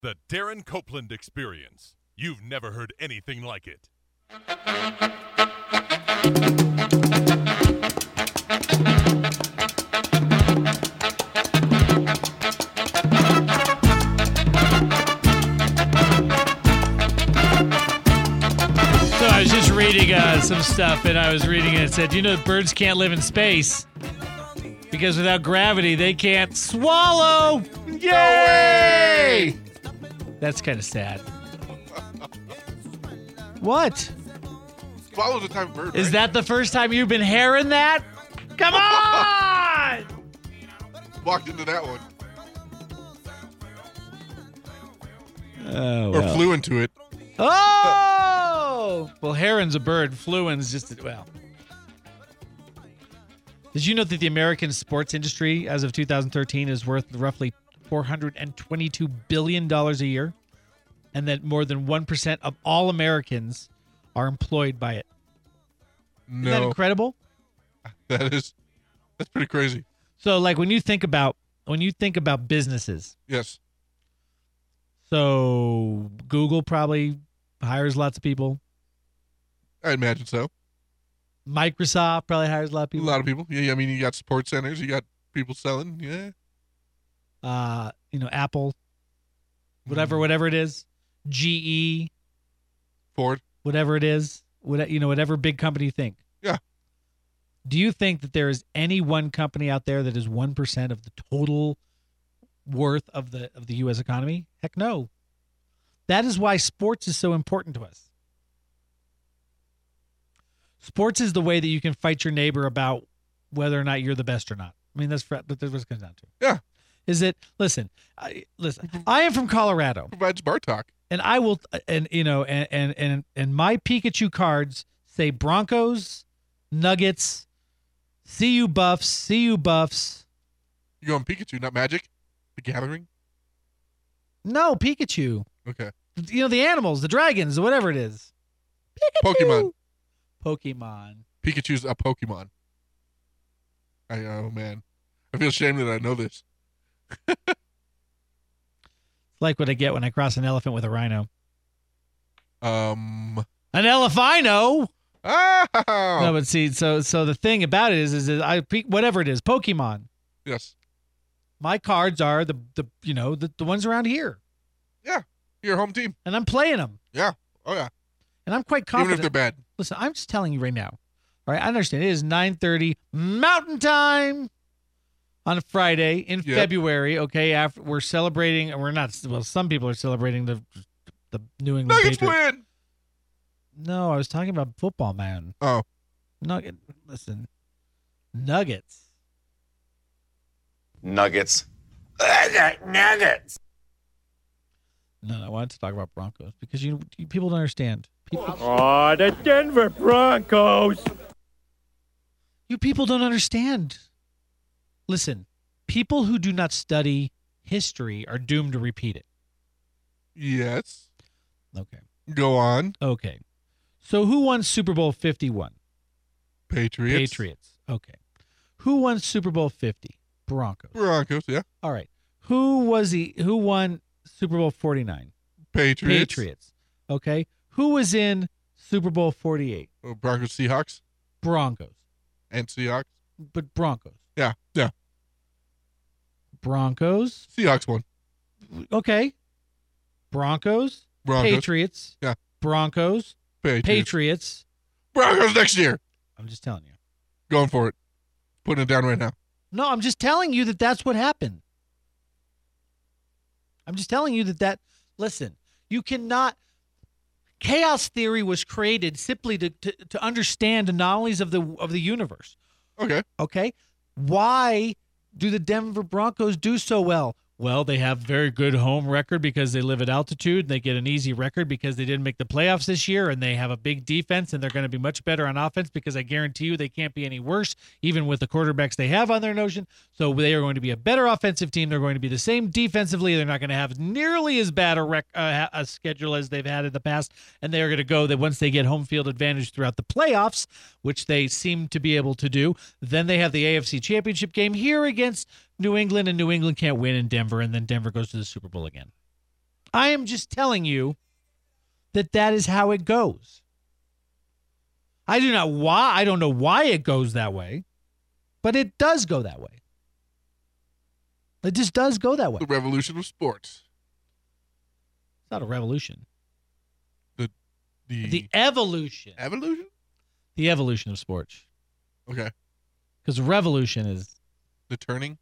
The Darren Copeland Experience. You've never heard anything like it. So I was just reading some stuff, and I was reading it. It said, birds can't live in space because without gravity, they can't swallow. Yay! That's kind of sad. What? Swallow's a type of bird, Is right? that the first time you've been hearing that? Come on! Walked into that one. Oh, Or flew into it. Oh! Well, heron's a bird. Fluen's just, well. Did you know that the American sports industry, as of 2013, is worth roughly $422 billion a year? And that more than 1% of all Americans are employed by it. Isn't that No, incredible? that's pretty crazy. So, like, when you think about businesses, Yes. so Google probably hires lots of people. I imagine so. Microsoft probably hires a lot of A people. lot of people. Yeah, I mean, you got sports centers. You got people selling. Yeah. Apple, whatever it is, GE, Ford. whatever it is, whatever big company you think. Yeah. Do you think that there is any one company out there that is 1% of the total worth of the U.S. economy? Heck no. That is why sports is so important to us. Sports is the way that you can fight your neighbor about whether or not you're the best or not. I mean, that's what it comes down to. Yeah. Is it? Listen. I am from Colorado, Provides bar talk. and I will, and my Pikachu cards say Broncos, Nuggets, CU Buffs. You going Pikachu, not Magic? The Gathering? No, Pikachu. Okay. The animals, the dragons, whatever it is. Pokemon. Pokemon. Pikachu's a Pokemon. Oh, man. I feel ashamed that I know this. It's like what I get when I cross an elephant with a rhino. An elephino. Oh. No, but see, so the thing about it is whatever it is, Pokemon. Yes. My cards are the ones around here, Yeah. Your home team. and I'm playing them, Yeah. Oh, yeah. and I'm quite Even confident. if they're bad. Listen, I'm just telling you right now. All right, I understand. It is 9:30 Mountain Time on a Friday in Yep. February. Okay, after we're celebrating, we're not. Well, some people are celebrating the New England Nuggets Patriots. win. No, I was talking about football, man. Oh. Listen, Nuggets. Nuggets. Nuggets. No, I wanted to talk about Broncos because you people don't understand. Oh, the Denver Broncos. You people don't understand. Listen, people who do not study history are doomed to repeat it. Yes. Okay. Go on. Okay. So who won Super Bowl 51? Patriots. Patriots. Okay. Who won Super Bowl 50? Broncos. Broncos, yeah. All right. Who won Super Bowl 49? Patriots. Patriots. Okay. Who was in Super Bowl 48? Oh, Broncos, Seahawks. Broncos. And Seahawks. But Broncos. Yeah. Yeah. Broncos. Seahawks won. Okay. Broncos. Broncos. Patriots. Yeah. Broncos. Patriots. Patriots. Broncos next year. I'm just telling you. Going for it. Putting it down right now. No, I'm just telling you that that's what happened. I'm just telling you that listen, you cannot. Chaos theory was created simply to understand anomalies of the universe. Okay. Okay? Why do the Denver Broncos do so well? Well, they have very good home record because they live at altitude. They get an easy record because they didn't make the playoffs this year, and they have a big defense, and they're going to be much better on offense because I guarantee you they can't be any worse, even with the quarterbacks they have on their notion. So they are going to be a better offensive team. They're going to be the same defensively. They're not going to have nearly as bad a schedule as they've had in the past, and they are going to go that once they get home field advantage throughout the playoffs, which they seem to be able to do, then they have the AFC Championship game here against New England, and New England can't win in Denver, and then Denver goes to the Super Bowl again. I am just telling you that is how it goes. I don't know why it goes that way, but it does go that way. It just does go that way. The revolution of sports. It's not a revolution. The evolution. evolution? The evolution of sports. Okay. Because revolution is The turning?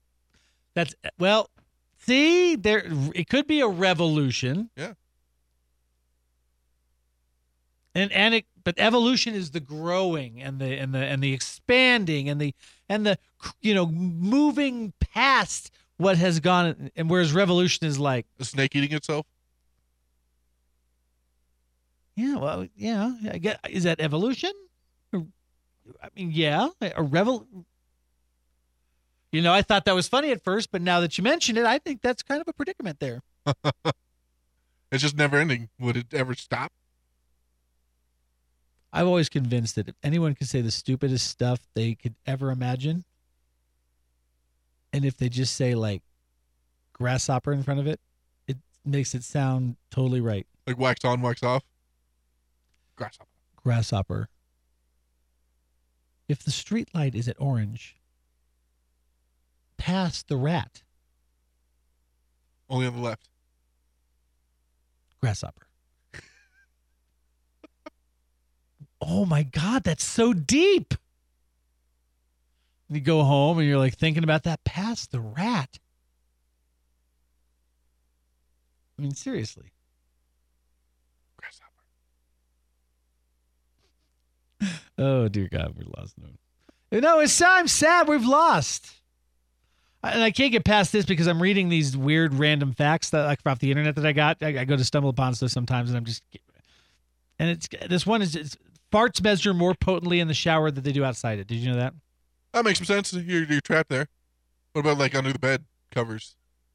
see, it could be a revolution. Yeah. But evolution is the growing and the expanding and the moving past what has gone, and whereas revolution is like, A snake eating itself? I guess, is that evolution? I mean, yeah, a I thought that was funny at first, but now that you mention it, I think that's kind of a predicament there. It's just never ending. Would it ever stop? I've always convinced that if anyone could say the stupidest stuff they could ever imagine, and if they just say like grasshopper in front of it, it makes it sound totally right. Like wax on, wax off? Grasshopper. Grasshopper. If the street light is at orange, pass the rat. Only on the left. Grasshopper. Oh my God, that's so deep. You go home and you're like thinking about that. Pass the rat. I mean, seriously. Grasshopper. Oh, dear God, we lost noon. I'm sad we've lost. And I can't get past this because I'm reading these weird random facts that like off the internet that I got. I go to stumble upon stuff sometimes, and this one is farts measure more potently in the shower than they do outside it. Did you know that? That makes some sense. You're trapped there. What about like under the bed covers?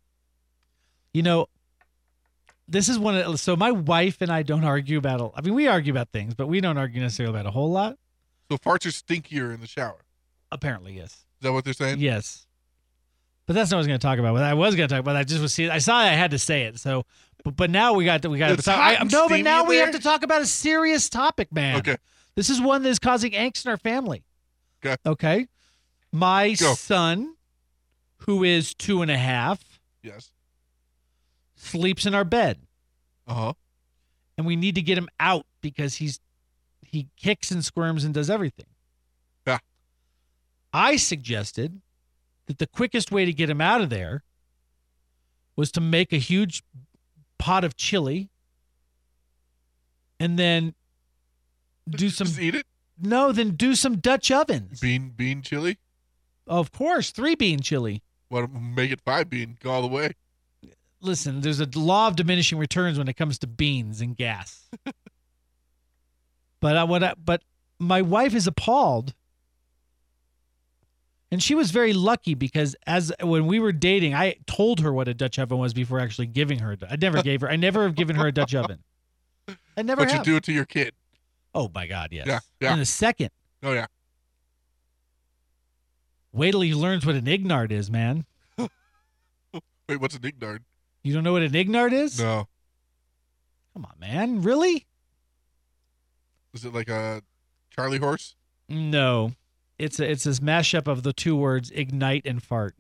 This is so my wife and I don't argue about, we argue about things, but we don't argue necessarily about a whole lot. So farts are stinkier in the shower. Apparently, yes. Is that what they're saying? Yes. But that's not what I was going to talk about. What I was going to talk about, I saw I had to say it. So, but now we got to It's talk. hot and But steamy now in we there? have to talk about a serious topic, man. Okay. This is one that is causing angst in our family. Okay. Okay. My Go. son, who is 2.5, Yes. sleeps in our bed, Uh-huh. and we need to get him out because he kicks and squirms and does everything. Yeah. I suggested that the quickest way to get him out of there was to make a huge pot of chili and then do some Just eat it? then do some Dutch ovens. Bean chili? Of course, 3-bean chili. What, make it 5-bean. Go all the way. Listen, there's a law of diminishing returns when it comes to beans and gas. But my wife is appalled. And she was very lucky because when we were dating, I told her what a Dutch oven was before actually giving her. I never have given her a Dutch oven. I never But have. you do it to your kid. Oh my God, yes. Yeah. In a second. Oh, yeah. Wait till he learns what an ignard is, man. Wait, what's an ignard? You don't know what an ignard is? No. Come on, man. Really? Is it like a Charlie horse? No. It's this mashup of the two words ignite and fart.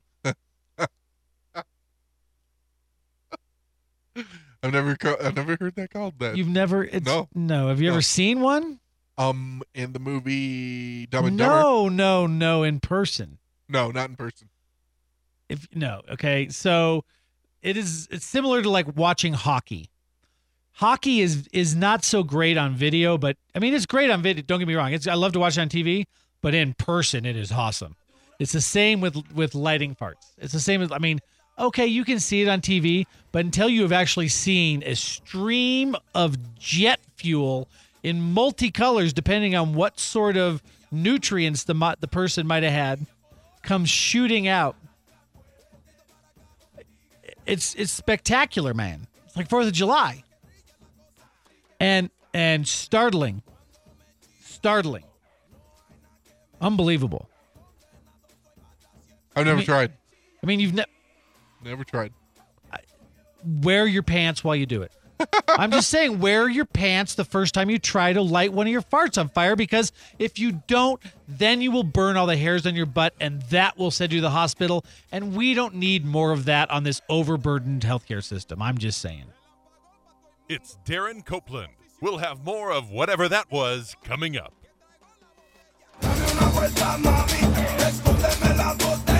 I've never heard that called that. You've never No. Have you No. ever seen one? In the movie Dumb and Dumber? No, in person. No, not in person. Okay. So it's similar to like watching hockey. Hockey is not so great on video, but I mean it's great on video. Don't get me wrong. I love to watch it on TV, but in person it is awesome. It's the same with lighting farts. It's the same as okay, you can see it on TV, but until you have actually seen a stream of jet fuel in multicolors, depending on what sort of nutrients the person might have had, come shooting out. It's spectacular, man. It's like 4th of July. And startling. Unbelievable. I've never tried. You've Never tried. wear your pants while you do it. I'm just saying, wear your pants the first time you try to light one of your farts on fire, because if you don't, then you will burn all the hairs on your butt, and that will send you to the hospital, and we don't need more of that on this overburdened healthcare system. I'm just saying. It's Darren Copeland. We'll have more of whatever that was coming up. Dame una vuelta, mami, descúbreme la botella.